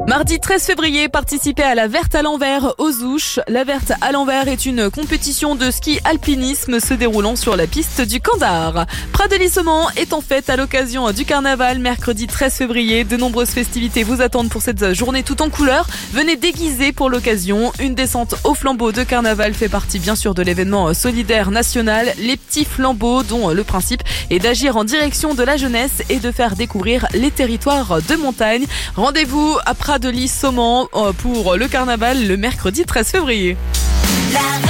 Mardi 13 février, participez à la Verte à l'envers aux Ouches. La Verte à l'envers est une compétition de ski alpinisme se déroulant sur la piste du Camp d'Art. Prades-de-Lissomment est en fête à l'occasion du carnaval mercredi 13 février. De nombreuses festivités vous attendent pour cette journée tout en couleurs. Venez déguiser pour l'occasion. Une descente au flambeau de carnaval fait partie bien sûr de l'événement solidaire national. Les petits flambeaux dont le principe est d'agir en direction de la jeunesse et de faire découvrir les territoires de montagne. Rendez-vous à Prades-de-Lissomment pour le carnaval le mercredi 13 février.